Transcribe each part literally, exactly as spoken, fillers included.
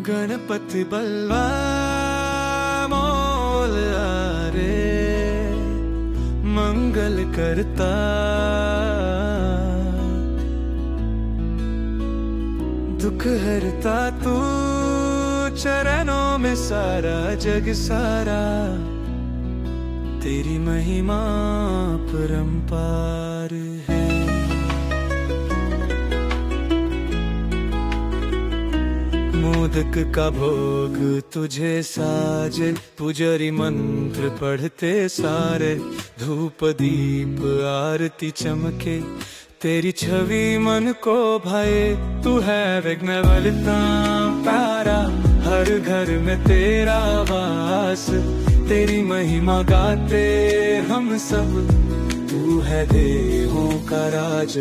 गणपति बल्ला मोल आरे, मंगल करता दुख हरता तू, चरणों में सारा जग सारा, तेरी महिमा परंपार है। मोदक का भोग तुझे साजे, पुजारी मंत्र पढ़ते सारे, धूप दीप आरती चमके, तेरी छवि मन को भाए। तू है विघ्नहर्ता प्यारा, हर घर में तेरा वास, तेरी महिमा गाते हम सब, तू है देवों का राज।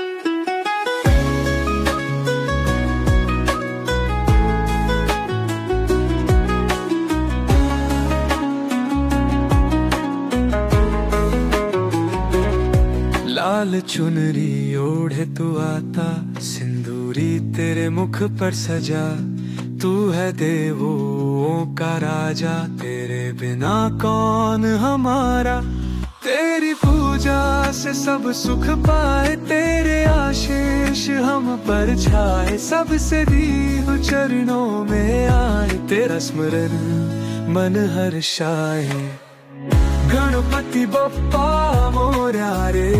लाल चुनरी ओढ़े तू आता, सिंदूरी तेरे मुख पर सजा, तू है देवों का राजा, तेरे बिना कौन हमारा। तेरी पूजा से सब सुख पाए, तेरे आशीष हम पर छाए, सबसे दीव चरणों में आए, तेरा स्मरण मन हर्षाए। गणपति बप्पा मोरया रे,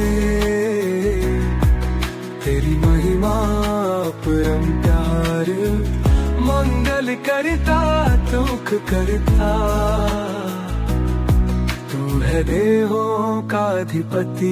तेरी महिमा परंपार, मंगल करता दुख करता, तू है देवों का अधिपति।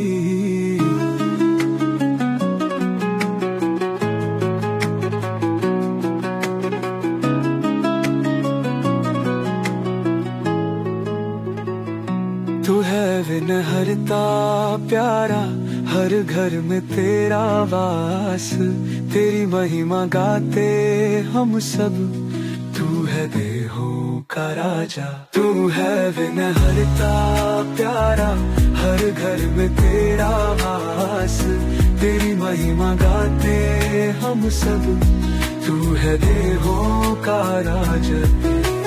तू है विघ्नहर्ता प्यारा, हर घर में तेरा वास, तेरी महिमा गाते हम सब, तू है देवों का राजा। तू है विघ्नहर्ता प्यारा, हर घर में तेरा वास, तेरी महिमा गाते हम सब, तू है देवों का राजा।